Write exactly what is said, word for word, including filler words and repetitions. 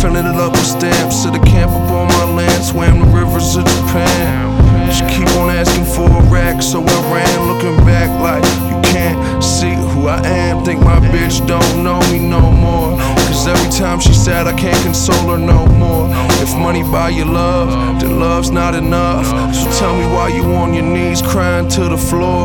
filling it up with stamps. To the camp up on my land, swam the rivers of Japan. She keep on asking for a rack, so I ran, looking back like you can't see who I am. Think my bitch don't know me no more, cause every time she sad I can't console her no more. If money buy your love, then love's not enough. So tell me why you on your knees crying to the floor.